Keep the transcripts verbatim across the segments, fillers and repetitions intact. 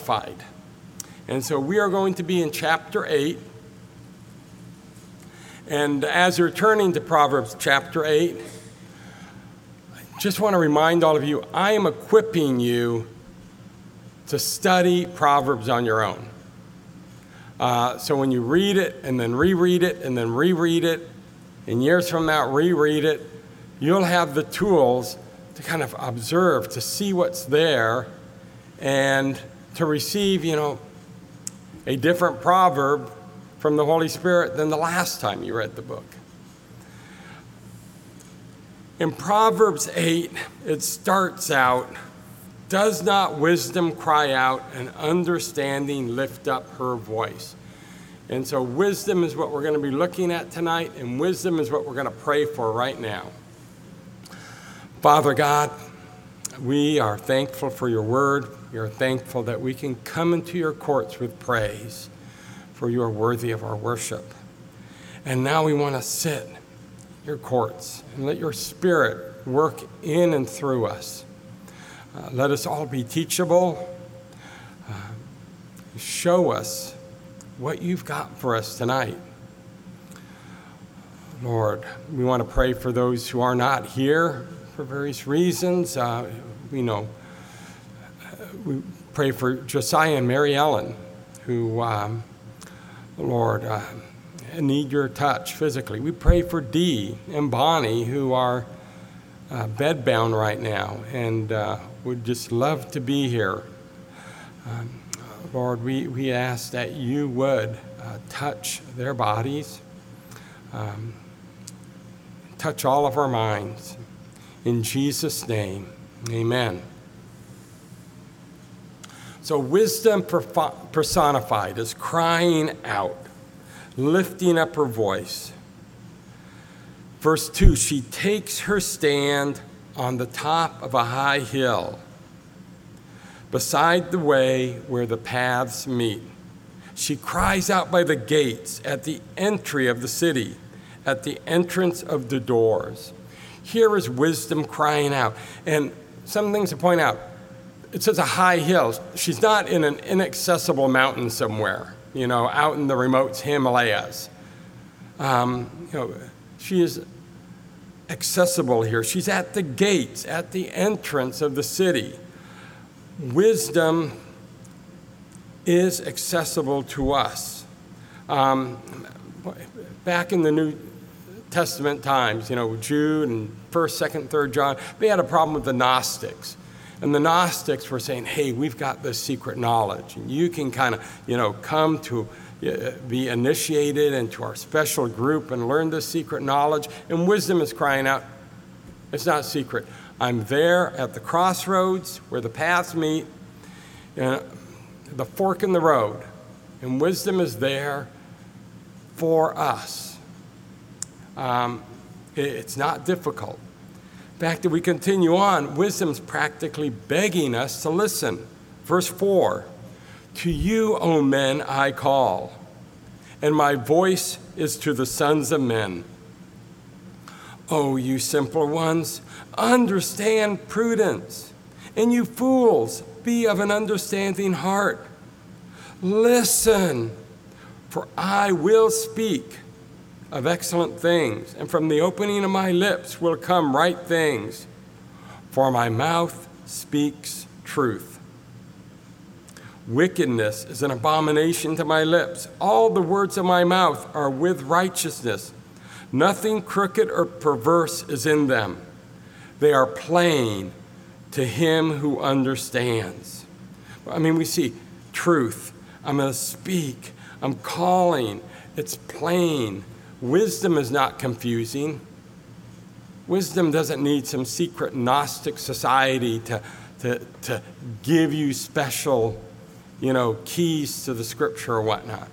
personified. And so we are going to be in chapter eight. And as you're turning to Proverbs chapter eight, I just want to remind all of you, I am equipping you to study Proverbs on your own. Uh, so when you read it and then reread it and then reread it, and years from now reread it, you'll have the tools to kind of observe, to see what's there, and to receive, you know, a different proverb from the Holy Spirit than the last time you read the book. In Proverbs eight, it starts out, "Does not wisdom cry out and understanding lift up her voice?" And so wisdom is what we're going to be looking at tonight, and wisdom is what we're going to pray for right now. Father God, we are thankful for your word. We are thankful that we can come into your courts with praise, for you are worthy of our worship. And now we want to sit in your courts and let your Spirit work in and through us. Uh, let us all be teachable. Uh, show us what you've got for us tonight. Lord, we want to pray for those who are not here for various reasons. Uh, we know. Uh, we pray for Josiah and Mary Ellen, who, um, Lord, uh, need your touch physically. We pray for Dee and Bonnie, who are uh, bedbound right now and uh, would just love to be here. Um, Lord, we, we ask that you would uh, touch their bodies, um, touch all of our minds. In Jesus' name, amen. So wisdom personified is crying out, lifting up her voice. Verse two, she takes her stand on the top of a high hill, beside the way where the paths meet. She cries out by the gates, at the entry of the city, at the entrance of the doors. Here is wisdom crying out. And some things to point out. It says a high hill. She's not in an inaccessible mountain somewhere, you know, out in the remote Himalayas. Um, you know, she is accessible here. She's at the gates, at the entrance of the city. Wisdom is accessible to us. Um, back in the New Testament times, you know, Jude and first, second, third John, they had a problem with the Gnostics. And the Gnostics were saying, hey, we've got this secret knowledge, and you can kind of, you know, come to uh, be initiated into our special group and learn this secret knowledge. And wisdom is crying out, it's not secret. I'm there at the crossroads where the paths meet, uh, the fork in the road, and wisdom is there for us. Um, it, it's not difficult. In fact, if we continue on, wisdom's practically begging us to listen. Verse four, to you, O men, I call, and my voice is to the sons of men. O you simpler ones, understand prudence, and you fools, be of an understanding heart. Listen, for I will speak of excellent things, and from the opening of my lips will come right things, for my mouth speaks truth. Wickedness is an abomination to my lips. All the words of my mouth are with righteousness. Nothing crooked or perverse is in them. They are plain to him who understands. I mean, we see truth. I'm going to speak. I'm calling. It's plain. Wisdom is not confusing. Wisdom doesn't need some secret Gnostic society to, to, to give you special, you know, keys to the scripture or whatnot.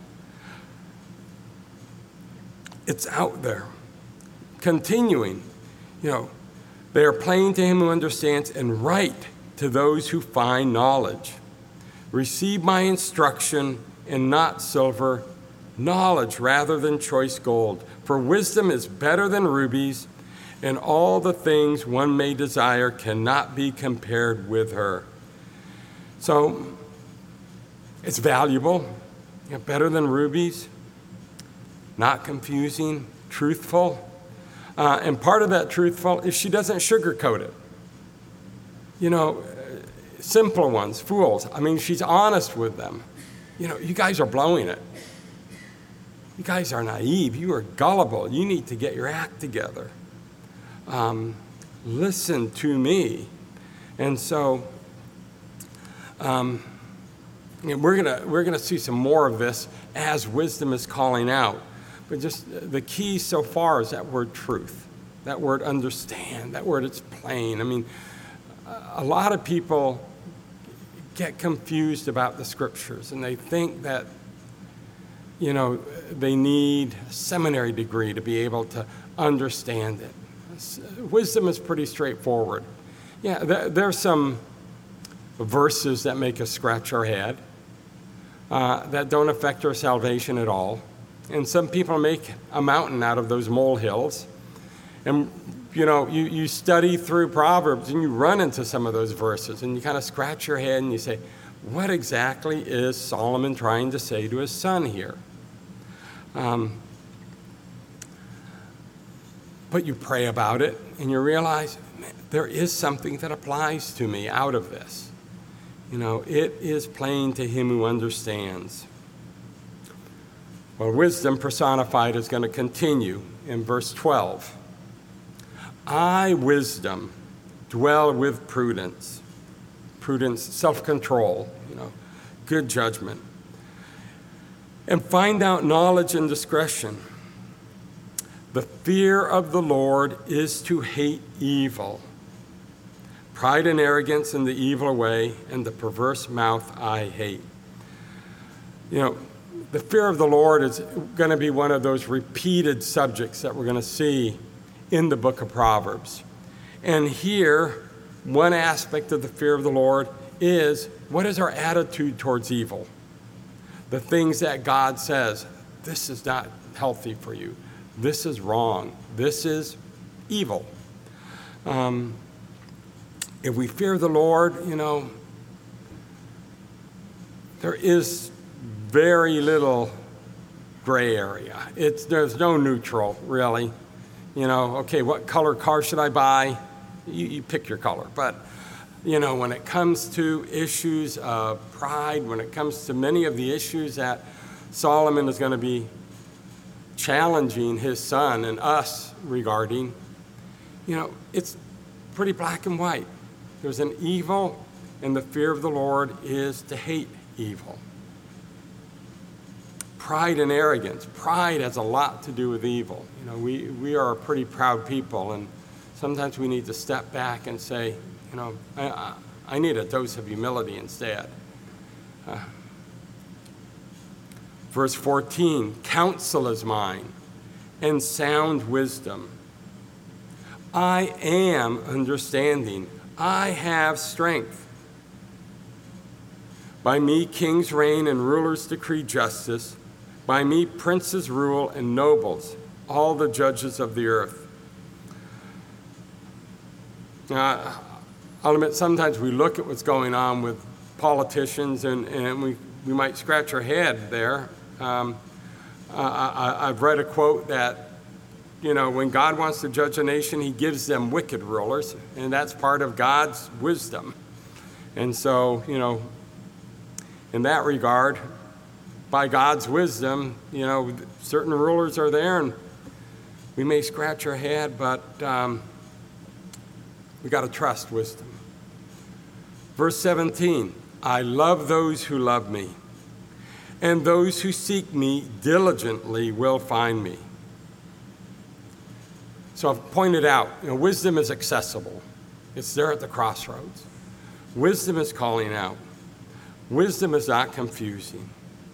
It's out there. Continuing, you know, they are plain to him who understands and right to those who find knowledge. Receive my instruction and not silver, knowledge rather than choice gold. For wisdom is better than rubies, and all the things one may desire cannot be compared with her. So It's valuable, you know, better than rubies, not confusing, truthful. Uh, and part of that truthful is she doesn't sugarcoat it. You know, simple ones, fools. I mean, she's honest with them. You know, you guys are blowing it. You guys are naive. You are gullible. You need to get your act together. Um, listen to me. And so um, you know, we're gonna we're gonna see some more of this as wisdom is calling out. But just the key so far is that word truth, that word understand, that word it's plain. I mean, a lot of people get confused about the scriptures, and they think that, you know, they need a seminary degree to be able to understand it. Wisdom is pretty straightforward. Yeah, there, there's some verses that make us scratch our head, uh, that don't affect our salvation at all. And some people make a mountain out of those molehills. And, you know, you, you study through Proverbs and you run into some of those verses and you kind of scratch your head and you say, what exactly is Solomon trying to say to his son here? Um, but you pray about it and you realize, man, there is something that applies to me out of this. You know, it is plain to him who understands. Well, wisdom personified is going to continue in verse twelve. I, wisdom, dwell with prudence. Prudence, self-control, you know, good judgment. And find out knowledge and discretion. The fear of the Lord is to hate evil. Pride and arrogance in the evil way, and the perverse mouth I hate. You know, the fear of the Lord is going to be one of those repeated subjects that we're going to see in the book of Proverbs. And here, one aspect of the fear of the Lord is, what is our attitude towards evil? The things that God says, this is not healthy for you. This is wrong. This is evil. Um, if we fear the Lord, you know, there is very little gray area. It's, there's no neutral, really. You know, okay, what color car should I buy? You, you pick your color. But, you know, when it comes to issues of pride, when it comes to many of the issues that Solomon is going to be challenging his son and us regarding, you know, it's pretty black and white. There's an evil, and the fear of the Lord is to hate evil. Pride and arrogance. Pride has a lot to do with evil. You know, we, we are a pretty proud people, and sometimes we need to step back and say, you know, I, I need a dose of humility instead. Uh, verse fourteen, counsel is mine, and sound wisdom. I am understanding. I have strength. By me kings reign and rulers decree justice. By me princes rule and nobles, all the judges of the earth. Uh, I'll admit, sometimes we look at what's going on with politicians and, and we, we might scratch our head there. Um, I, I, I've read a quote that, you know, when God wants to judge a nation, he gives them wicked rulers, and that's part of God's wisdom. And so, you know, in that regard, by God's wisdom, you know, certain rulers are there, and we may scratch our head, but um, we got to trust wisdom. Verse seventeen, I love those who love me, and those who seek me diligently will find me. So I've pointed out, you know, wisdom is accessible. It's there at the crossroads. Wisdom is calling out. Wisdom is not confusing.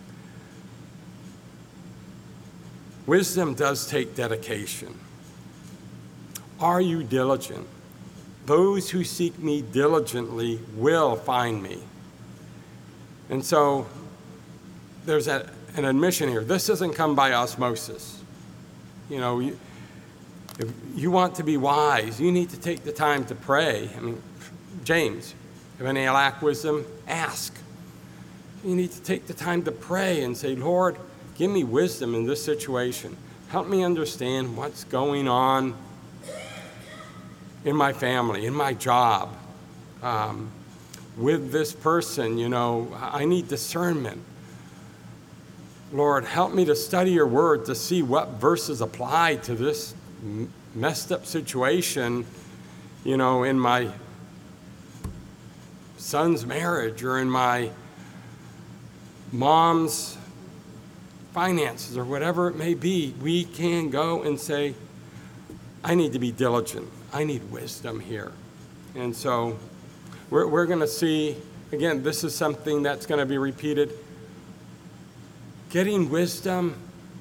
Wisdom does take dedication. Are you diligent? Those who seek me diligently will find me. And so there's a, an admission here. This doesn't come by osmosis. You know, you, if you want to be wise, you need to take the time to pray. I mean, James, if any lack wisdom, ask. you need to take the time to pray and say, Lord, give me wisdom in this situation. Help me understand what's going on in my family, in my job, um, with this person. You know, I need discernment. Lord, help me to study your word to see what verses apply to this m- messed up situation, you know, in my son's marriage or in my mom's finances or whatever it may be. We can go and say, I need to be diligent. I need wisdom here. And so we're, we're going to see, again, this is something that's going to be repeated. Getting wisdom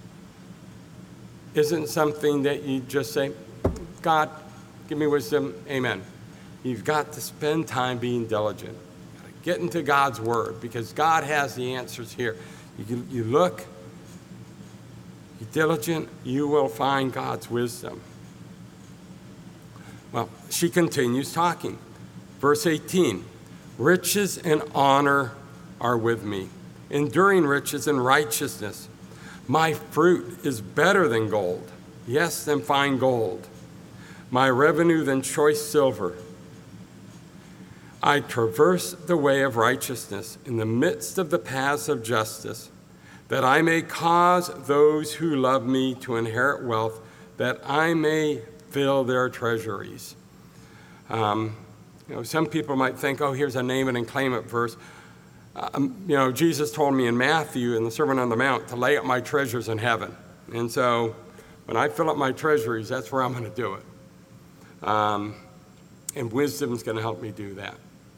isn't something that you just say, God, give me wisdom, amen. You've got to spend time being diligent. You've got to get into God's word because God has the answers here. You, you look, you're diligent, you will find God's wisdom. Well, she continues talking. Verse eighteen, riches and honor are with me, enduring riches and righteousness. My fruit is better than gold, yes, than fine gold. My revenue than choice silver. I traverse the way of righteousness in the midst of the paths of justice, that I may cause those who love me to inherit wealth, that I may fill their treasuries. Um, you know, some people might think, oh, here's a name it and claim it verse. Um, you know, Jesus told me in Matthew in the Sermon on the Mount to lay up my treasures in heaven. And so when I fill up my treasuries, that's where I'm going to do it. Um, and wisdom is going to help me do that.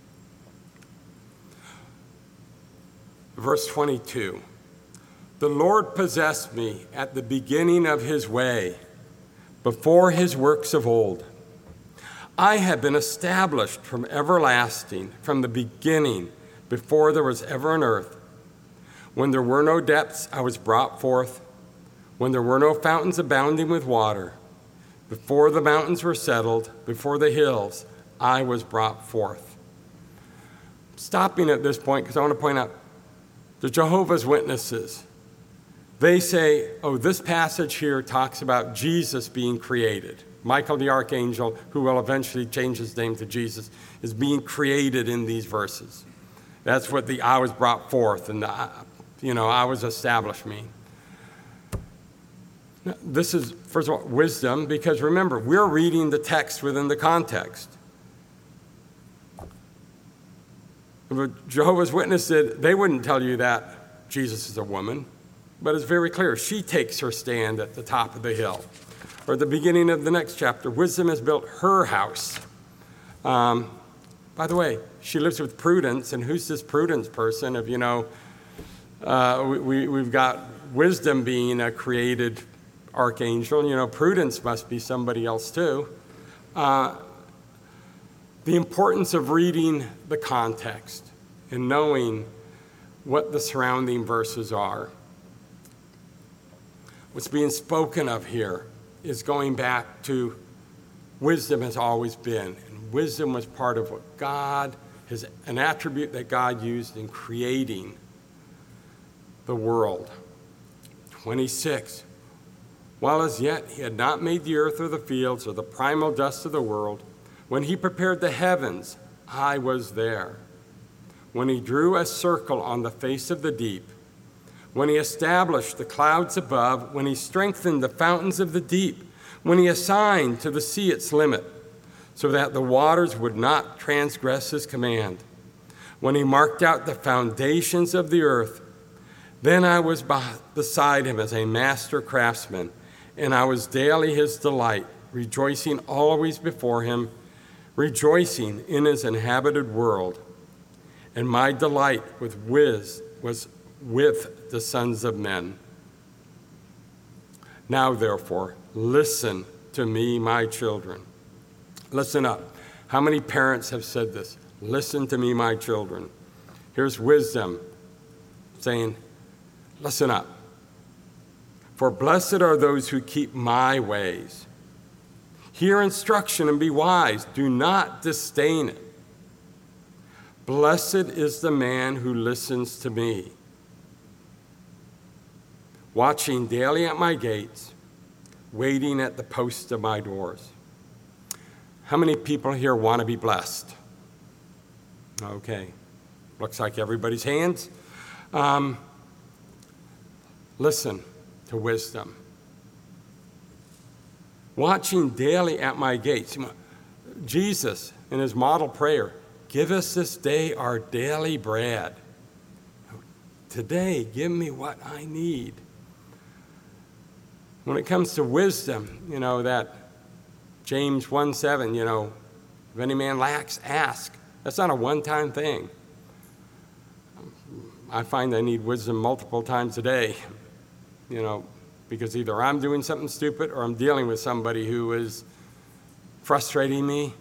Verse twenty-two, the Lord possessed me at the beginning of his way, before his works of old. I have been established from everlasting, from the beginning, before there was ever an earth. When there were no depths, I was brought forth. When there were no fountains abounding with water, before the mountains were settled, before the hills, I was brought forth. Stopping at this point, because I want to point out, the Jehovah's Witnesses, they say, oh, this passage here talks about Jesus being created. Michael the archangel, who will eventually change his name to Jesus, is being created in these verses. That's what the I was brought forth and the, you know, I was established mean. This is, first of all, wisdom, because remember, we're reading the text within the context. If Jehovah's Witness did, they wouldn't tell you that Jesus is a woman, but it's very clear. She takes her stand at the top of the hill. Or at the beginning of the next chapter, wisdom has built her house. Um, by the way, she lives with Prudence, and who's this Prudence person? If you know, uh, we, we, we've got wisdom being a created archangel. You know, Prudence must be somebody else too. Uh, the importance of reading the context and knowing what the surrounding verses are. What's being spoken of here is going back to wisdom has always been. And wisdom was part of what God, his, an attribute that God used in creating the world. twenty-six, while as yet he had not made the earth or the fields or the primal dust of the world, when he prepared the heavens, I was there. When he drew a circle on the face of the deep, when he established the clouds above, when he strengthened the fountains of the deep, when he assigned to the sea its limit, so that the waters would not transgress his command, when he marked out the foundations of the earth, then I was beside him as a master craftsman, and I was daily his delight, rejoicing always before him, rejoicing in his inhabited world. And my delight with whiz was with the sons of men. Now, therefore, listen to me, my children. Listen up. How many parents have said this? Listen to me, my children. Here's wisdom saying, listen up. For blessed are those who keep my ways. Hear instruction and be wise. Do not disdain it. Blessed is the man who listens to me, watching daily at my gates, waiting at the posts of my doors. How many people here want to be blessed? Okay, looks like everybody's hands. Um, listen to wisdom. Watching daily at my gates. Jesus, in his model prayer, give us this day our daily bread. Today, give me what I need. When it comes to wisdom, you know, that James one seven, you know, if any man lacks, ask. That's not a one-time thing. I find I need wisdom multiple times a day, you know, because either I'm doing something stupid or I'm dealing with somebody who is frustrating me.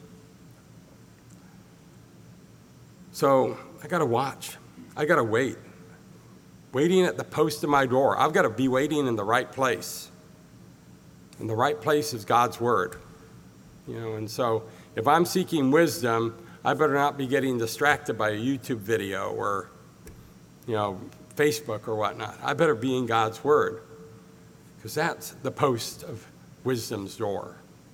So I got to watch. I got to wait. Waiting at the post of my door. I've got to be waiting in the right place. And the right place is God's word. You know, and so if I'm seeking wisdom, I better not be getting distracted by a YouTube video or, you know, Facebook or whatnot. I better be in God's word, because that's the post of wisdom's door.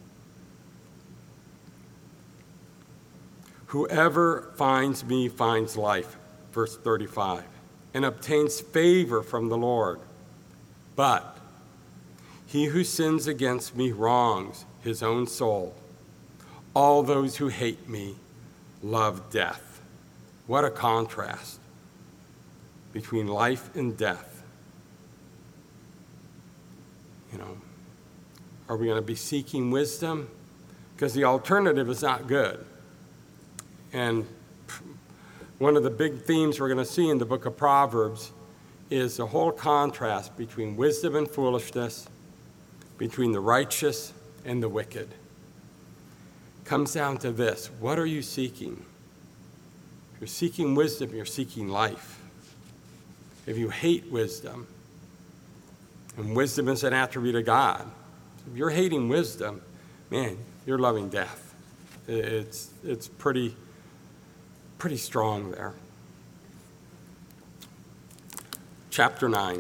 Whoever finds me finds life, verse thirty-five, and obtains favor from the Lord. But he who sins against me wrongs his own soul. All those who hate me love death. What a contrast between life and death. You know, are we going to be seeking wisdom? Because the alternative is not good. And one of the big themes we're going to see in the book of Proverbs is the whole contrast between wisdom and foolishness, between the righteous and the wicked. It comes down to this: what are you seeking? If you're seeking wisdom, you're seeking life. If you hate wisdom, and wisdom is an attribute of God, if you're hating wisdom, man, you're loving death. It's, it's pretty, pretty strong there. Chapter nine.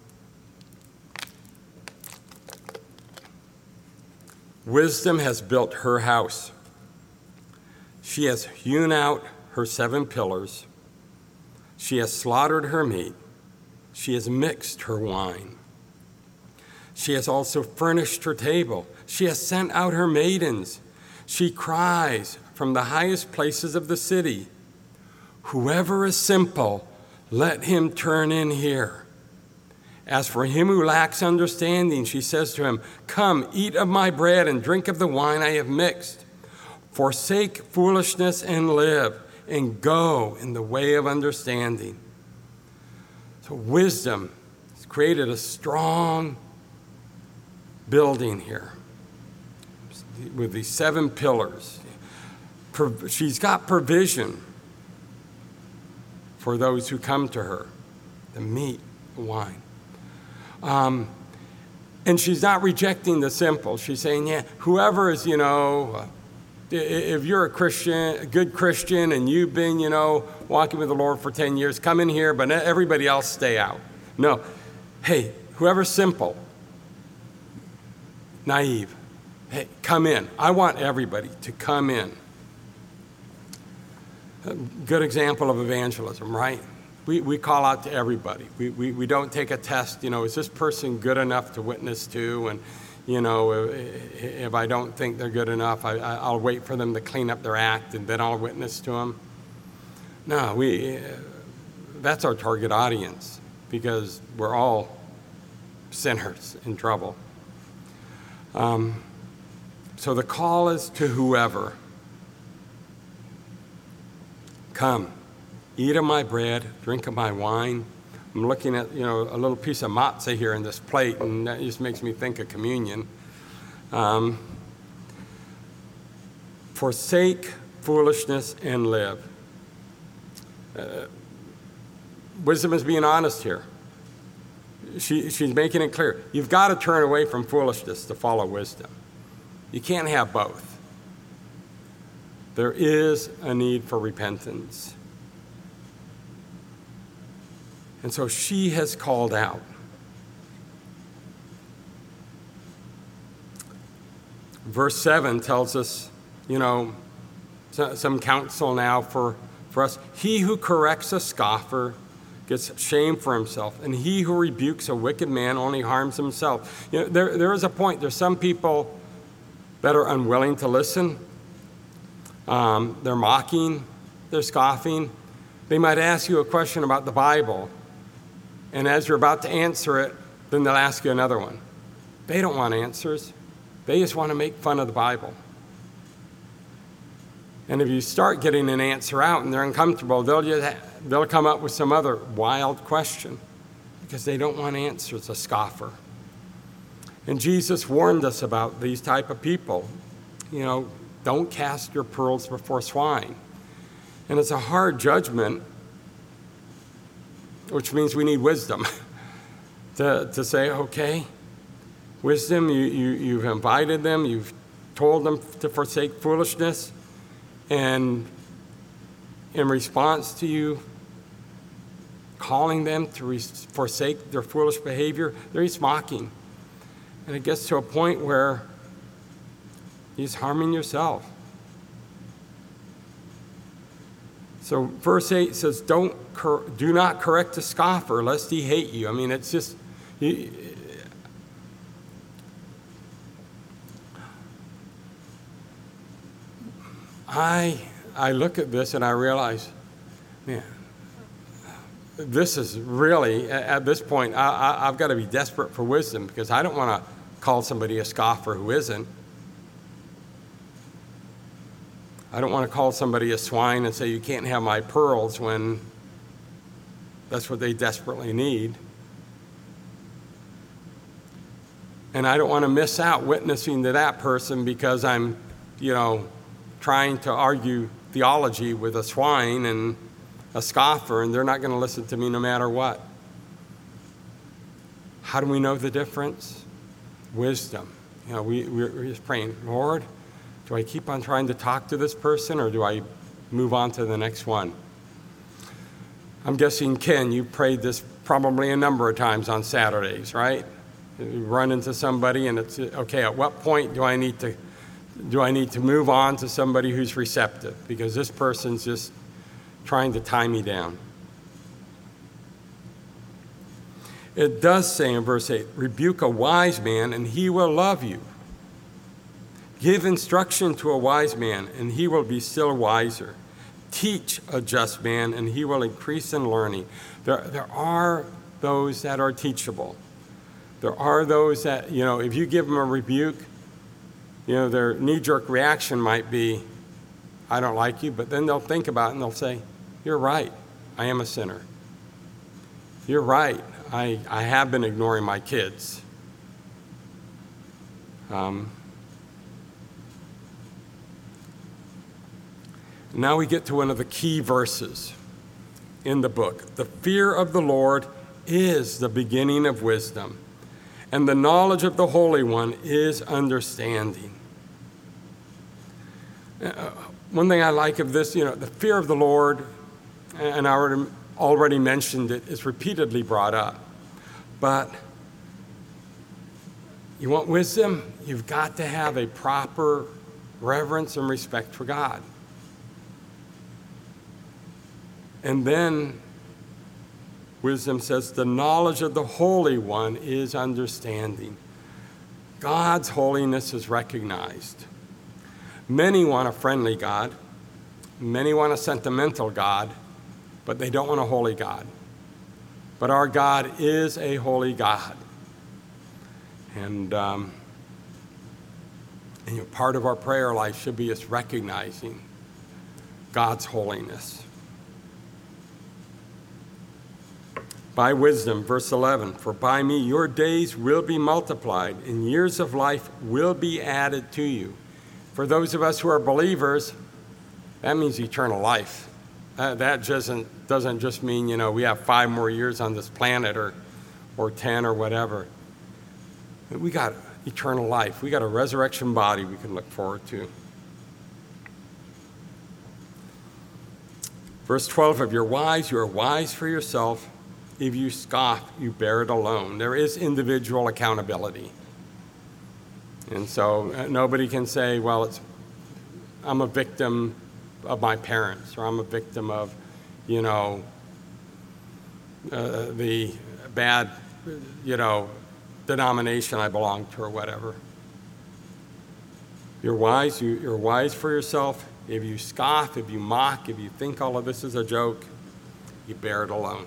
Wisdom has built her house. She has hewn out her seven pillars. She has slaughtered her meat. She has mixed her wine. She has also furnished her table. She has sent out her maidens. She cries from the highest places of the city, "Whoever is simple, let him turn in here." As for him who lacks understanding, she says to him, "Come, eat of my bread and drink of the wine I have mixed. Forsake foolishness and live, and go in the way of understanding." So wisdom has created a strong building here with these seven pillars. She's got provision for those who come to her, the meat, the wine. Um, and she's not rejecting the simple. She's saying, yeah, whoever is, you know, if you're a Christian, a good Christian, and you've been, you know, walking with the Lord for ten years, come in here, but everybody else stay out. No. Hey, whoever's simple, naive, hey, come in. I want everybody to come in. A good example of evangelism, right? We, we call out to everybody. We, we, we don't take a test, you know, is this person good enough to witness to? And, you know, if, if I don't think they're good enough, I, I'll wait for them to clean up their act and then I'll witness to them. No, we, that's our target audience, because we're all sinners in trouble. Um, so the call is to whoever. Come, eat of my bread, drink of my wine. I'm looking at, you know, a little piece of matzah here in this plate, and that just makes me think of communion. Um, Forsake foolishness and live. Uh, wisdom is being honest here. She, she's making it clear. You've got to turn away from foolishness to follow wisdom. You can't have both. There is a need for repentance. And so she has called out. Verse seven tells us, you know, some counsel now for, for us. He who corrects a scoffer gets shame for himself, and he who rebukes a wicked man only harms himself. You know, there, there is a point. There's some people that are unwilling to listen. Um, they're mocking, they're scoffing. They might ask you a question about the Bible, and as you're about to answer it, then they'll ask you another one. They don't want answers. They just want to make fun of the Bible. And if you start getting an answer out and they're uncomfortable, they'll just ha- they'll come up with some other wild question because they don't want answers, a scoffer. And Jesus warned us about these type of people. You know, don't cast your pearls before swine. And it's a hard judgment, which means we need wisdom to, to say, okay, wisdom, you, you, you've invited them, you've told them to forsake foolishness, and in response to you calling them to res- forsake their foolish behavior, they're just mocking. And it gets to a point where you're harming yourself. So verse eight says, "Don't cor- do not correct a scoffer, lest he hate you." I mean, it's just, you, I I look at this and I realize, man, this is really, at this point, I, I, I've got to be desperate for wisdom because I don't want to call somebody a scoffer who isn't. I don't want to call somebody a swine and say, you can't have my pearls when that's what they desperately need. And I don't want to miss out witnessing to that person because I'm, you know, trying to argue theology with a swine and a scoffer, and they're not going to listen to me no matter what. How do we know the difference? Wisdom. You know, we, we're just praying, Lord, do I keep on trying to talk to this person, or do I move on to the next one? I'm guessing, Ken, you prayed this probably a number of times on Saturdays, right? You run into somebody, and it's, okay, at what point do I need to do I need to move on to somebody who's receptive? Because this person's just trying to tie me down. It does say in verse eight, rebuke a wise man and he will love you. Give instruction to a wise man and he will be still wiser. Teach a just man and he will increase in learning. There, there are those that are teachable. There are those that, you know, if you give them a rebuke, you know, their knee-jerk reaction might be, I don't like you, but then they'll think about it and they'll say, you're right, I am a sinner. You're right, I, I have been ignoring my kids. Um, now we get to one of the key verses in the book. The fear of the Lord is the beginning of wisdom, and the knowledge of the Holy One is understanding. Uh, one thing I like of this, you know, the fear of the Lord, and I already, already mentioned it, is repeatedly brought up. But you want wisdom? You've got to have a proper reverence and respect for God. And then wisdom says the knowledge of the Holy One is understanding. God's holiness is recognized. Many want a friendly God. Many want a sentimental God, but they don't want a holy God. But our God is a holy God. And, um, and you know, part of our prayer life should be us recognizing God's holiness. By wisdom, verse eleven, for by me your days will be multiplied, and years of life will be added to you. For those of us who are believers, that means eternal life. That, that doesn't, doesn't just mean, you know, we have five more years on this planet or, or ten or whatever. We got eternal life. We got a resurrection body we can look forward to. Verse twelve, if you're wise, you are wise for yourself. if you scoff, you bear it alone. There is individual accountability. And so uh, nobody can say, well, it's, I'm a victim of my parents, or I'm a victim of, you know, uh, the bad, you know, denomination I belong to or whatever. You're wise, you, you're wise for yourself. If you scoff, if you mock, if you think all of this is a joke, you bear it alone.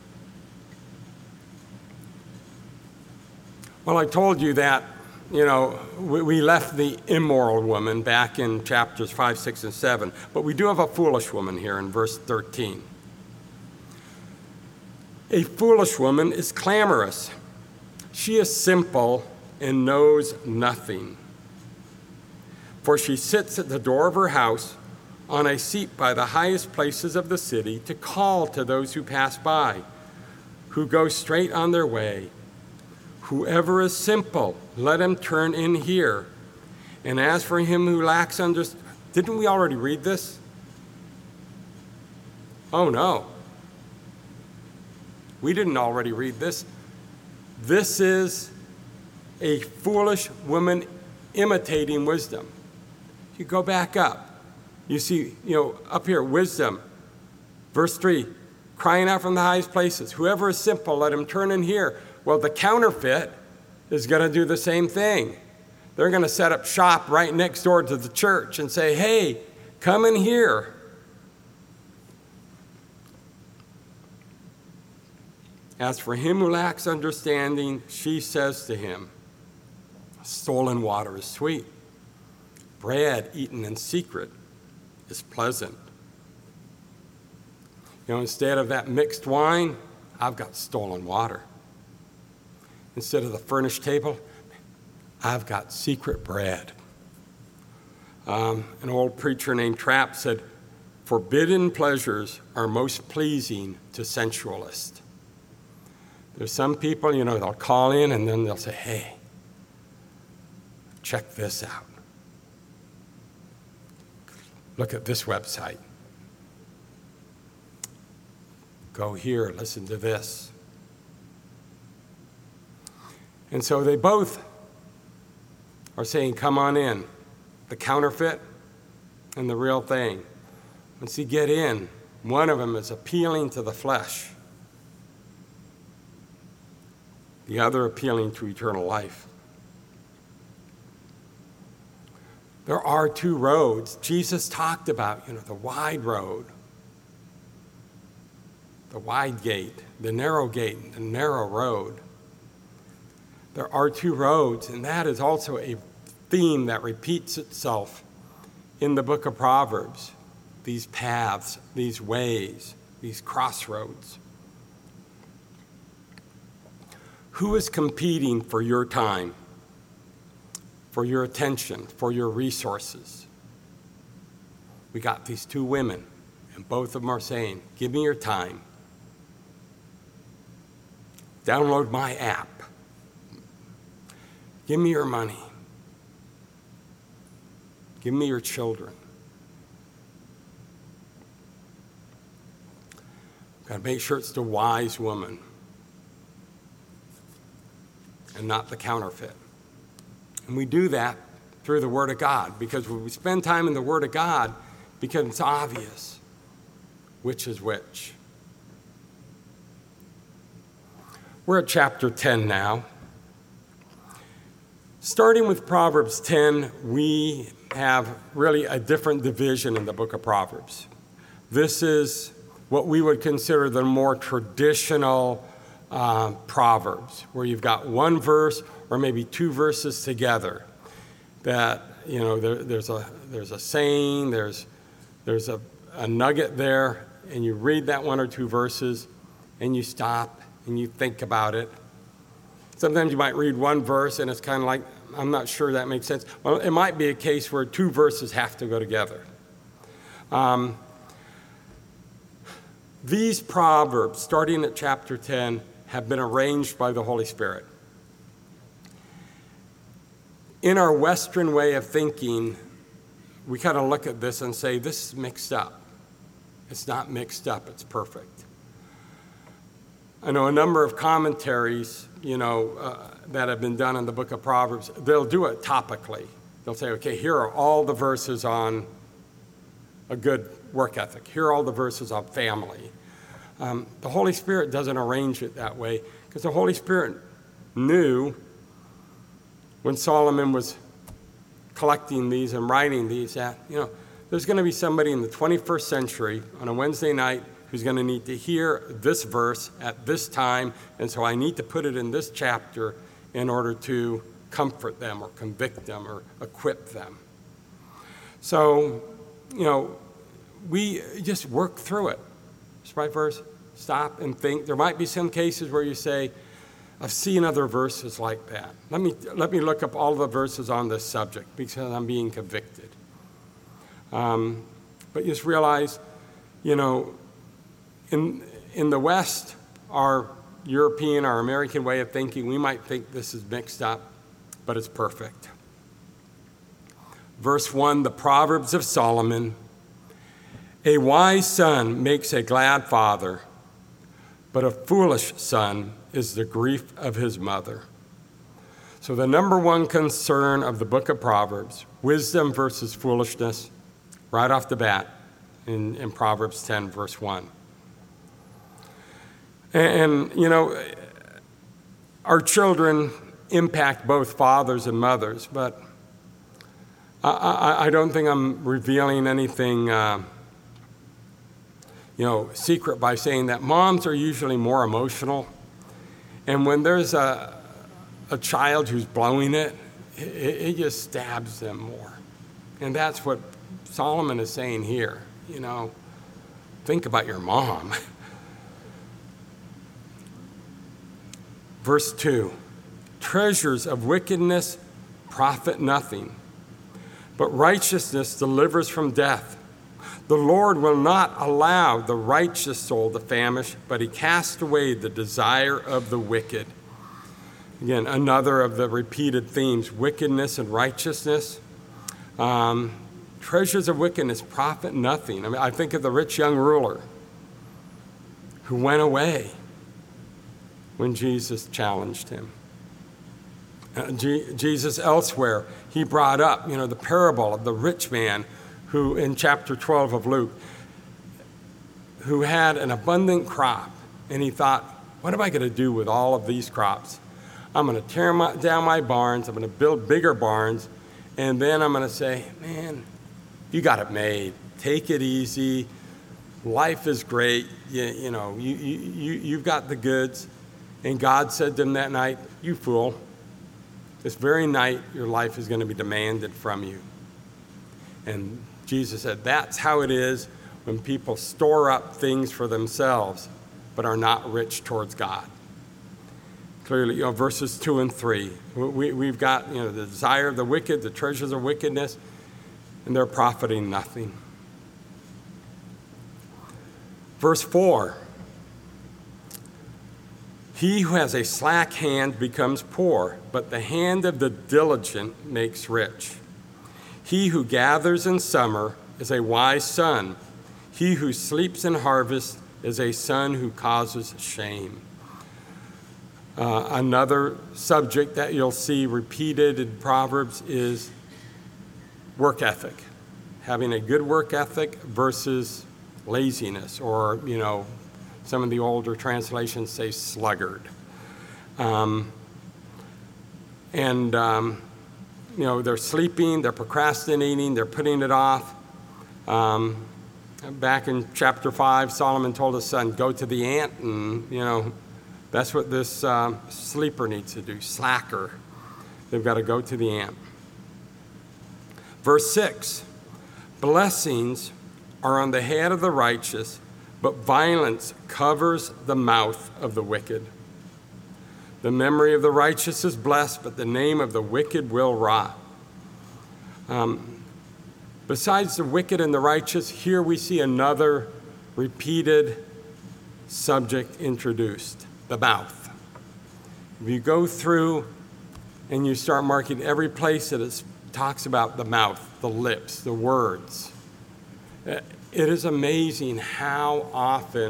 Well, I told you that, you know, we, we left the immoral woman back in chapters five, six, and seven, but we do have a foolish woman here in verse thirteen. A foolish woman is clamorous. She is simple and knows nothing. For she sits at the door of her house on a seat by the highest places of the city to call to those who pass by, who go straight on their way. Whoever is simple, let him turn in here. And as for him who lacks understanding, didn't we already read this? Oh, no. We didn't already read this. This is a foolish woman imitating wisdom. You go back up. You see, you know, up here, wisdom. Verse three, crying out from the highest places. Whoever is simple, let him turn in here. Well, the counterfeit is going to do the same thing. They're going to set up shop right next door to the church and say, hey, come in here. As for him who lacks understanding, she says to him, stolen water is sweet. Bread eaten in secret is pleasant. You know, instead of that mixed wine, I've got stolen water. Instead of the furnished table, I've got secret bread. Um, an old preacher named Trapp said, forbidden pleasures are most pleasing to sensualists. There's some people, you know, they'll call in and then they'll say, hey, check this out. Look at this website. Go here, listen to this. And so they both are saying, come on in. The counterfeit and the real thing. Once you get in, one of them is appealing to the flesh. The other appealing to eternal life. There are two roads. Jesus talked about, you know, the wide road, the wide gate, the narrow gate, the narrow road. There are two roads, and that is also a theme that repeats itself in the book of Proverbs. These paths, these ways, these crossroads. Who is competing for your time, for your attention, for your resources? We got these two women, and both of them are saying, give me your time. Download my app. Give me your money. Give me your children. Got to make sure it's the wise woman and not the counterfeit. And we do that through the Word of God, because when we spend time in the Word of God, it becomes obvious which is which. We're at chapter ten now. Starting with Proverbs ten, we have really a different division in the book of Proverbs. This is what we would consider the more traditional uh, Proverbs, where you've got one verse or maybe two verses together. That, you know, there, there's a there's a saying, there's there's a, a nugget there, and you read that one or two verses, and you stop and you think about it. Sometimes you might read one verse and it's kind of like, I'm not sure that makes sense. Well, it might be a case where two verses have to go together. Um, these Proverbs, starting at chapter ten, have been arranged by the Holy Spirit. In our Western way of thinking, we kind of look at this and say, this is mixed up. It's not mixed up, it's perfect. I know a number of commentaries, you know, uh, that have been done in the book of Proverbs. They'll do it topically. They'll say, okay, here are all the verses on a good work ethic. Here are all the verses on family. Um, the Holy Spirit doesn't arrange it that way, because the Holy Spirit knew when Solomon was collecting these and writing these that, you know, there's going to be somebody in the twenty-first century on a Wednesday night who's going to need to hear this verse at this time, and so I need to put it in this chapter in order to comfort them or convict them or equip them. So, you know, we just work through it. Just right verse, stop and think. There might be some cases where you say, I've seen other verses like that. Let me, let me look up all the verses on this subject because I'm being convicted. Um, but you just realize, you know, in, in the West, our European, our American way of thinking, we might think this is mixed up, but it's perfect. Verse one, the Proverbs of Solomon. A wise son makes a glad father, but a foolish son is the grief of his mother. So the number one concern of the book of Proverbs, wisdom versus foolishness, right off the bat in, in Proverbs ten, verse one. And, and, you know, our children impact both fathers and mothers, but I, I, I don't think I'm revealing anything uh, you know, secret by saying that moms are usually more emotional. And when there's a, a child who's blowing it, it, it just stabs them more. And that's what Solomon is saying here. You know, think about your mom. Verse two, treasures of wickedness profit nothing, but righteousness delivers from death. The Lord will not allow the righteous soul to famish, but he casts away the desire of the wicked. Again, another of the repeated themes, wickedness and righteousness. Um, treasures of wickedness profit nothing. I mean, I think of the rich young ruler who went away when Jesus challenged him. Uh, G- Jesus elsewhere, he brought up, you know, the parable of the rich man who, in chapter twelve of Luke, who had an abundant crop, and he thought, what am I going to do with all of these crops? I'm going to tear my, down my barns, I'm going to build bigger barns, and then I'm going to say, man, you got it made. Take it easy. Life is great. You, you know, you, you, you've got the goods. And God said to him that night, you fool, this very night your life is going to be demanded from you. And Jesus said, that's how it is when people store up things for themselves but are not rich towards God. Clearly, you know, verses two and three, we, we've got, you know, the desire of the wicked, the treasures of wickedness, and they're profiting nothing. Verse four, he who has a slack hand becomes poor, but the hand of the diligent makes rich. He who gathers in summer is a wise son. He who sleeps in harvest is a son who causes shame. Uh, another subject that you'll see repeated in Proverbs is work ethic. Having a good work ethic versus laziness, or, you know, some of the older translations say sluggard. Um, and, um, you know, they're sleeping, they're procrastinating, they're putting it off. Um, back in chapter five, Solomon told his son, go to the ant, and, you know, that's what this uh, sleeper needs to do, slacker. They've got to go to the ant. Verse six, blessings are on the head of the righteous, but violence covers the mouth of the wicked. The memory of the righteous is blessed, but the name of the wicked will rot. Um, besides the wicked and the righteous, here we see another repeated subject introduced, the mouth. If you go through and you start marking every place that it talks about the mouth, the lips, the words, it is amazing how often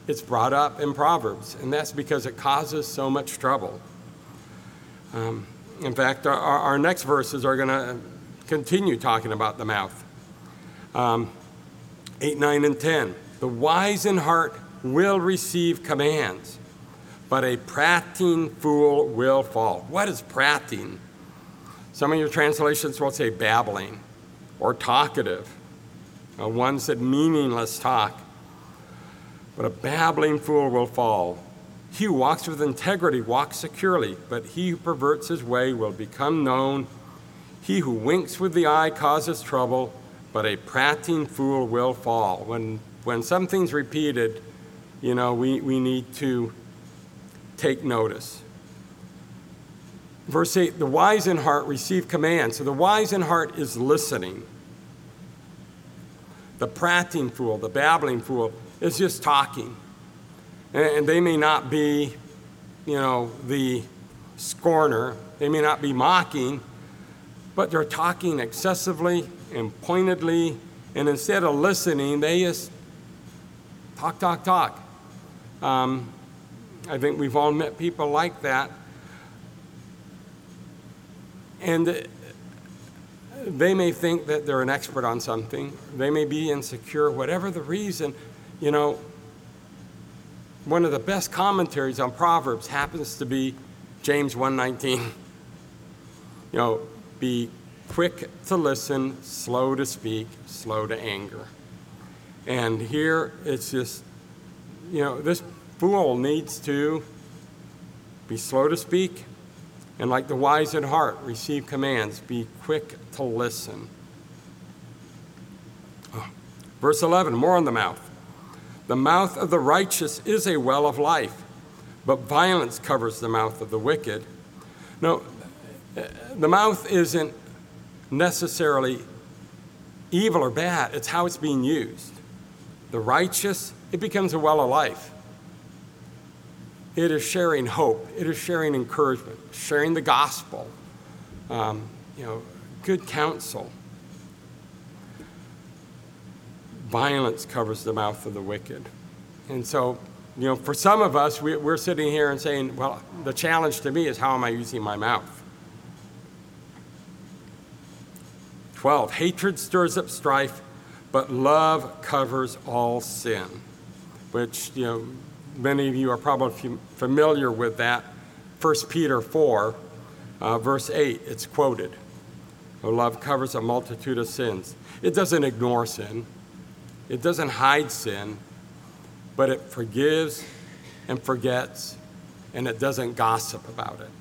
it's brought up in Proverbs, and that's because it causes so much trouble. Um, in fact, our, our next verses are going to continue talking about the mouth. Um, eight, nine, and ten. The wise in heart will receive commands, but a prating fool will fall. What is prating? Some of your translations will say babbling or talkative. Uh, one said meaningless talk. But a babbling fool will fall. He who walks with integrity walks securely, but he who perverts his way will become known. He who winks with the eye causes trouble, but a prating fool will fall. When when something's repeated, you know, we, we need to take notice. Verse eight, the wise in heart receive command. So the wise in heart is listening. The prating fool, the babbling fool, is just talking. And they may not be, you know, the scorner. They may not be mocking, but they're talking excessively and pointedly. And instead of listening, they just talk, talk, talk. Um, I think we've all met people like that. And they may think that they're an expert on something. They may be insecure, whatever the reason. You know, one of the best commentaries on Proverbs happens to be James one nineteen. You know, be quick to listen, slow to speak, slow to anger. And here it's just, you know, this fool needs to be slow to speak, and like the wise in heart, receive commands, be quick to listen. Oh. Verse eleven, more on the mouth. The mouth of the righteous is a well of life, but violence covers the mouth of the wicked. No, the mouth isn't necessarily evil or bad. It's how it's being used. The righteous, it becomes a well of life. It is sharing hope. It is sharing encouragement, sharing the gospel, um, you know, good counsel. Violence covers the mouth of the wicked. And so, you know, for some of us, we, we're sitting here and saying, well, the challenge to me is how am I using my mouth? twelve, hatred stirs up strife, but love covers all sin, which, you know, many of you are probably familiar with that. First Peter four, uh, verse eight, it's quoted. Love covers a multitude of sins. It doesn't ignore sin. It doesn't hide sin, but it forgives and forgets, and it doesn't gossip about it.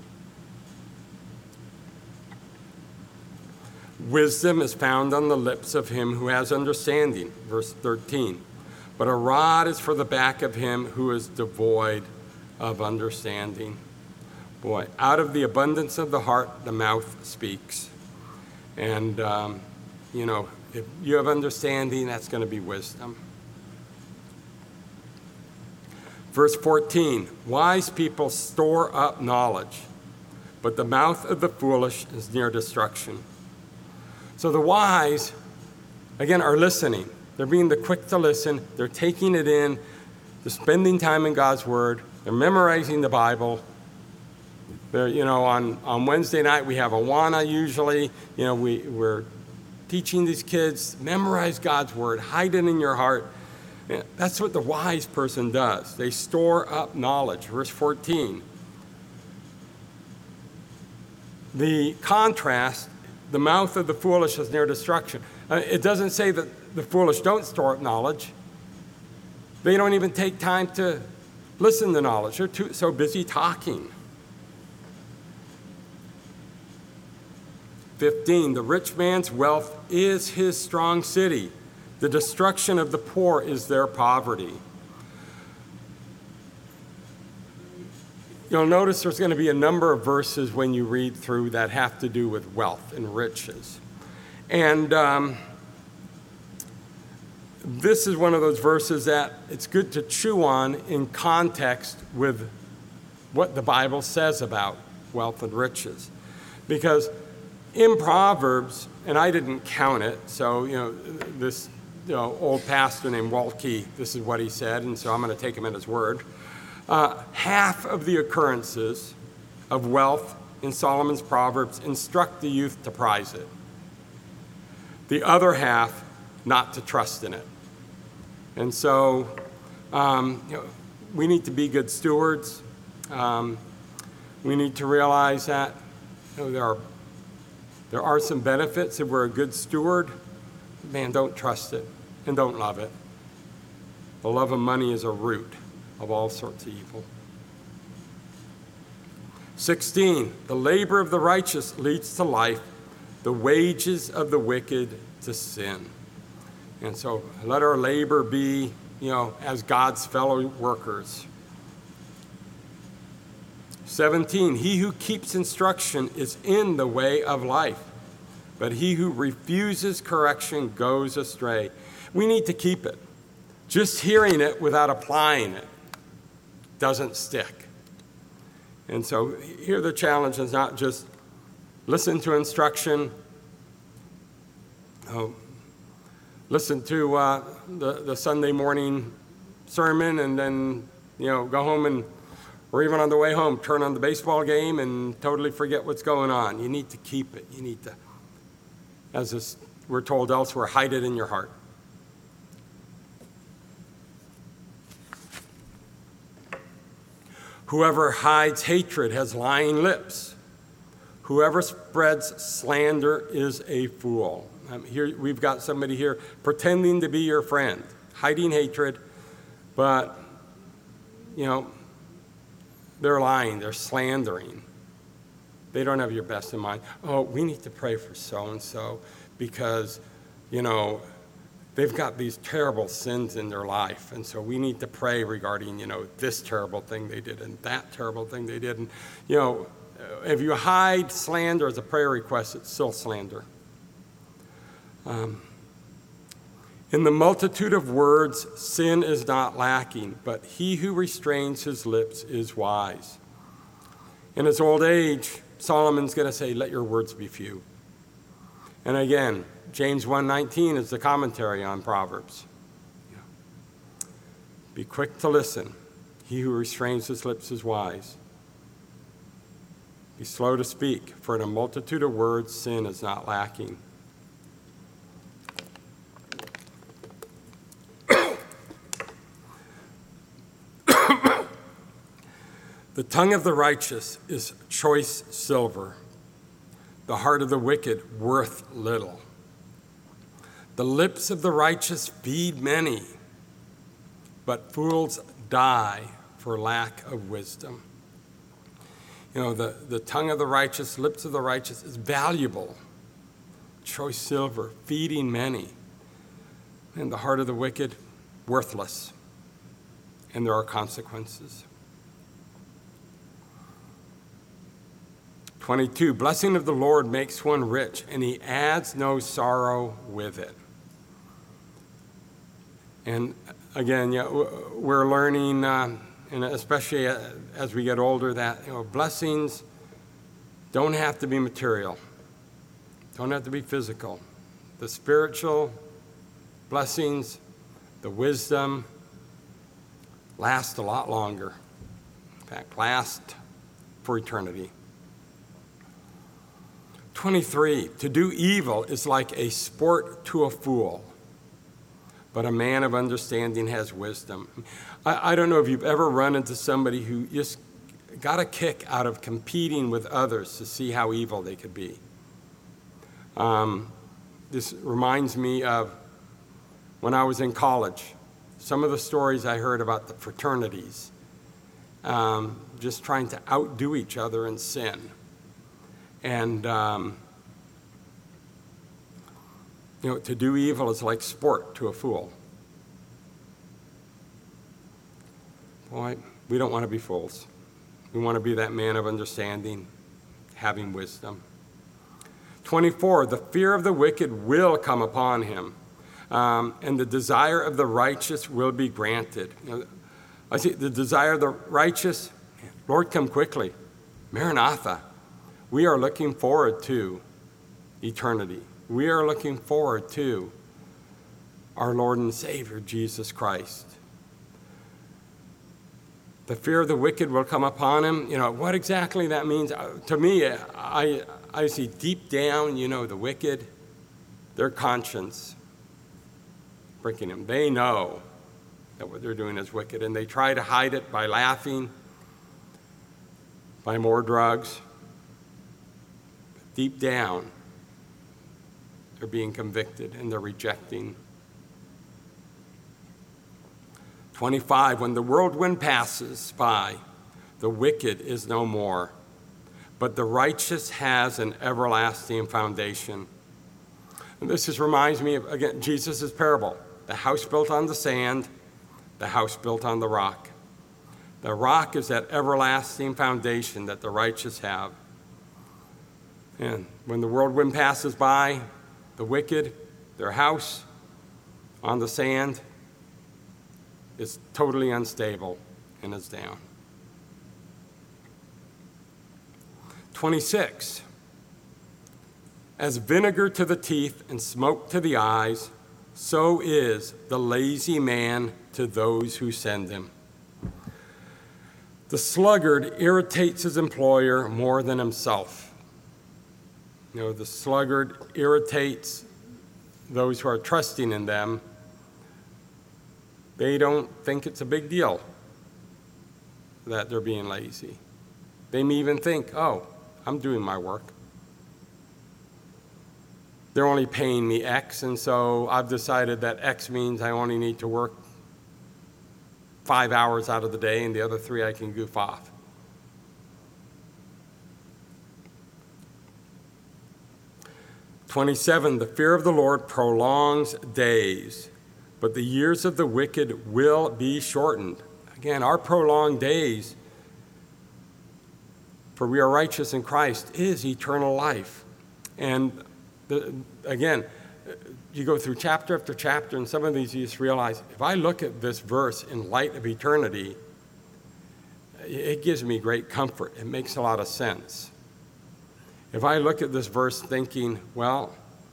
Wisdom is found on the lips of him who has understanding, verse thirteen. But a rod is for the back of him who is devoid of understanding. Boy, out of the abundance of the heart, the mouth speaks. And, um, you know, if you have understanding, that's going to be wisdom. Verse fourteen, wise people store up knowledge, but the mouth of the foolish is near destruction. So the wise, again, are listening. They're being the quick to listen. They're taking it in. They're spending time in God's Word. They're memorizing the Bible. They're, you know, on, on Wednesday night we have Awana usually. You know, we, we're teaching these kids, memorize God's Word, hide it in your heart. That's what the wise person does. They store up knowledge. Verse fourteen. The contrast, the mouth of the foolish is near destruction. Uh, it doesn't say that the foolish don't store up knowledge. They don't even take time to listen to knowledge. They're too, so busy talking. fifteen, the rich man's wealth is his strong city. The destruction of the poor is their poverty. You'll notice there's going to be a number of verses when you read through that have to do with wealth and riches. And um, this is one of those verses that it's good to chew on in context with what the Bible says about wealth and riches. Because in Proverbs, and I didn't count it, so, you know, this you know, old pastor named Walt Key. This is what he said, and so I'm going to take him at his word. Uh, half of the occurrences of wealth in Solomon's Proverbs instruct the youth to prize it. The other half, not to trust in it. And so um, you know, we need to be good stewards. Um, we need to realize that you know, there are there are some benefits if we're a good steward. Man, don't trust it and don't love it. The love of money is a root of all sorts of evil. sixteen, the labor of the righteous leads to life, the wages of the wicked to sin. And so let our labor be, you know, as God's fellow workers. seventeen, he who keeps instruction is in the way of life, but he who refuses correction goes astray. We need to keep it. Just hearing it without applying it doesn't stick. And so here the challenge is not just listen to instruction, oh, listen to uh, the, the Sunday morning sermon and then, you know, go home and, or even on the way home, turn on the baseball game and totally forget what's going on. You need to keep it. You need to, as this, we're told elsewhere, hide it in your heart. Whoever hides hatred has lying lips. Whoever spreads slander is a fool. Um, here we've got somebody here pretending to be your friend, hiding hatred, but, you know, they're lying, they're slandering. They don't have your best in mind. Oh, we need to pray for so-and-so because, you know, they've got these terrible sins in their life, and so we need to pray regarding, you know, this terrible thing they did and that terrible thing they did. And, you know, if you hide slander as a prayer request, it's still slander. Um, in the multitude of words, sin is not lacking, but he who restrains his lips is wise. In his old age, Solomon's going to say, let your words be few. And again, James one nineteen is the commentary on Proverbs. Be quick to listen. He who restrains his lips is wise. Be slow to speak, for in a multitude of words, sin is not lacking. The tongue of the righteous is choice silver, the heart of the wicked worth little. The lips of the righteous feed many, but fools die for lack of wisdom. You know, the, the tongue of the righteous, lips of the righteous is valuable. Choice silver, feeding many. And the heart of the wicked, worthless. And there are consequences. twenty-two, blessing of the Lord makes one rich, and he adds no sorrow with it. And again, yeah, we're learning, uh, and especially as we get older, that you know, blessings don't have to be material, don't have to be physical. The spiritual blessings, the wisdom, last a lot longer. In fact, last for eternity. twenty-three, to do evil is like a sport to a fool, but a man of understanding has wisdom. I, I don't know if you've ever run into somebody who just got a kick out of competing with others to see how evil they could be. Um, this reminds me of when I was in college. Some of the stories I heard about the fraternities, um, just trying to outdo each other in sin. And, um, you know, to do evil is like sport to a fool. Boy, we don't want to be fools. We want to be that man of understanding, having wisdom. twenty-four, the fear of the wicked will come upon him, um, and the desire of the righteous will be granted. You know, I see the desire of the righteous, Lord, come quickly. Maranatha. We are looking forward to eternity. We are looking forward to our Lord and Savior, Jesus Christ. The fear of the wicked will come upon him. You know, what exactly that means, uh, to me, I, I see deep down, you know, the wicked, their conscience breaking them. They know that what they're doing is wicked, and they try to hide it by laughing, by more drugs. But deep down, they're being convicted, and they're rejecting. twenty-five, when the whirlwind passes by, the wicked is no more, but the righteous has an everlasting foundation. And this just reminds me of, again, Jesus' parable. The house built on the sand, the house built on the rock. The rock is that everlasting foundation that the righteous have. And when the whirlwind passes by, the wicked, their house on the sand, is totally unstable and is down. twenty-six, as vinegar to the teeth and smoke to the eyes, so is the lazy man to those who send him. The sluggard irritates his employer more than himself. You know, the sluggard irritates those who are trusting in them. They don't think it's a big deal that they're being lazy. They may even think, oh, I'm doing my work. They're only paying me X, and so I've decided that X means I only need to work five hours out of the day, and the other three I can goof off. twenty-seven, the fear of the Lord prolongs days, but the years of the wicked will be shortened. Again, our prolonged days, for we are righteous in Christ, is eternal life. And the, again, you go through chapter after chapter, and some of these you just realize, if I look at this verse in light of eternity, it gives me great comfort. It makes a lot of sense. If I look at this verse thinking, well,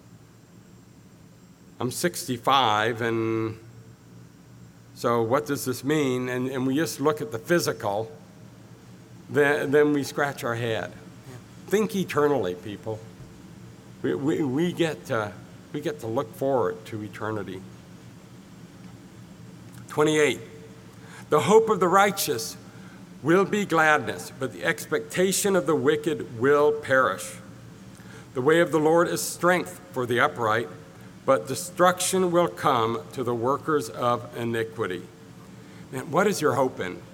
I'm sixty-five, and so what does this mean? And, and we just look at the physical, then, then we scratch our head. Think eternally, people. We, we, we, get to, we get to look forward to eternity. twenty-eight, the hope of the righteous will be gladness, but the expectation of the wicked will perish. The way of the Lord is strength for the upright, but destruction will come to the workers of iniquity. Man, what is your hope in?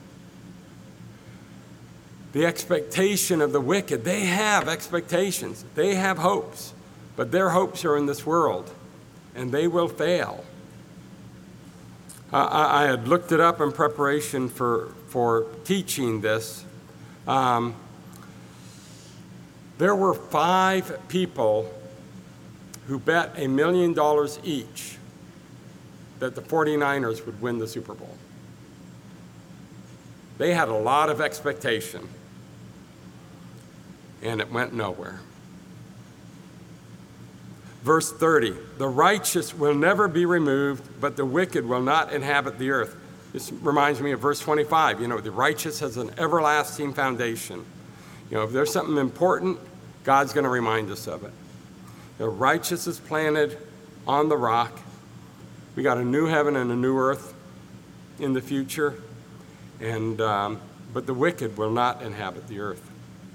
The expectation of the wicked. They have expectations. They have hopes, but their hopes are in this world, and they will fail. I, I had looked it up in preparation for, for teaching this. Um, there were five people who bet a million dollars each that the forty-niners would win the Super Bowl. They had a lot of expectation, and it went nowhere. Verse thirty, the righteous will never be removed, but the wicked will not inhabit the earth. This reminds me of verse twenty-five. You know, the righteous has an everlasting foundation. You know, if there's something important, God's going to remind us of it. The righteous is planted on the rock. We got a new heaven and a new earth in the future, and um, but the wicked will not inhabit the earth.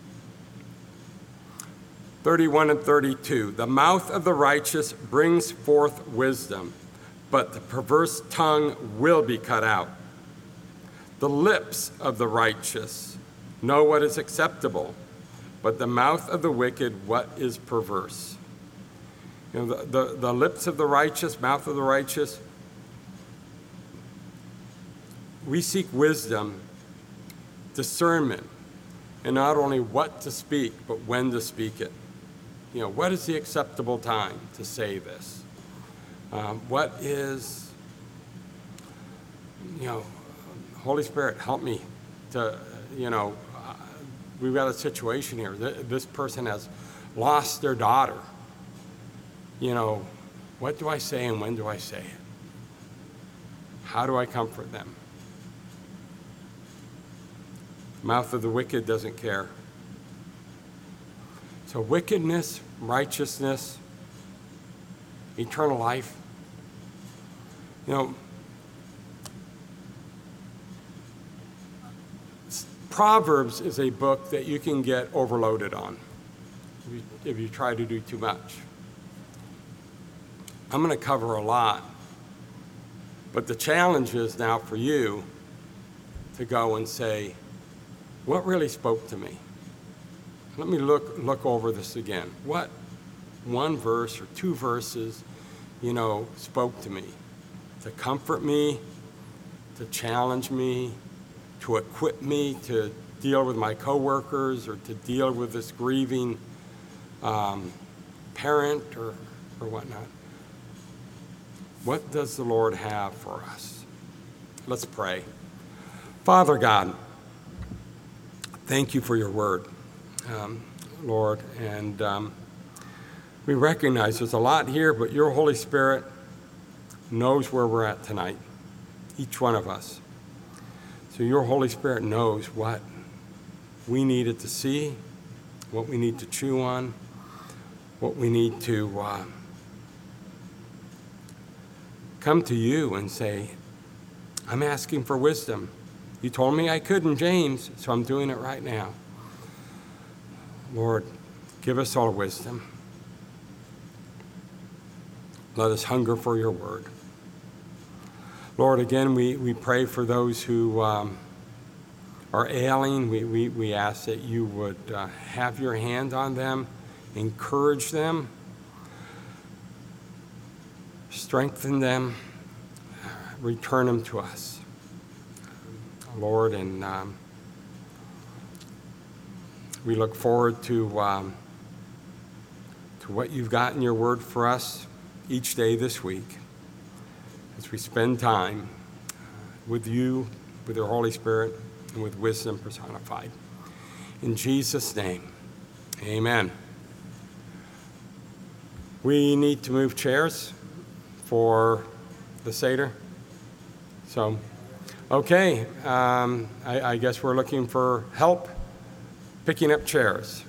thirty-one and thirty-two, the mouth of the righteous brings forth wisdom, but the perverse tongue will be cut out. The lips of the righteous know what is acceptable, but the mouth of the wicked what is perverse. You know, the, the, the lips of the righteous, mouth of the righteous, we seek wisdom, discernment, and not only what to speak, but when to speak it. You know, what is the acceptable time to say this? Um, what is, you know, Holy Spirit, help me to, you know, uh, we've got a situation here. This person has lost their daughter. You know, What do I say and when do I say it? How do I comfort them? The mouth of the wicked doesn't care. So wickedness, righteousness, eternal life. You know, Proverbs is a book that you can get overloaded on if you, if you try to do too much. I'm going to cover a lot, but the challenge is now for you to go and say, what really spoke to me? Let me look look over this again. What one verse or two verses, you know, spoke to me to comfort me, to challenge me, to equip me to deal with my coworkers or to deal with this grieving um, parent or, or whatnot. What does the Lord have for us? Let's pray. Father God, thank you for your word, um, Lord, and um, we recognize there's a lot here, but your Holy Spirit knows where we're at tonight, each one of us. So your Holy Spirit knows what we needed to see, what we need to chew on, what we need to uh, come to you and say, I'm asking for wisdom. You told me I could in James, so I'm doing it right now. Lord, give us all wisdom. Let us hunger for your word. Lord, again, we, we pray for those who um, are ailing. We, we, we ask that you would uh, have your hand on them, encourage them, strengthen them, return them to us. Lord, and um, we look forward to, um, to what you've got in your word for us each day this week as we spend time with you, with your Holy Spirit, and with wisdom personified. In Jesus' name, amen. We need to move chairs for the Seder. So, okay, um, I, I guess we're looking for help picking up chairs.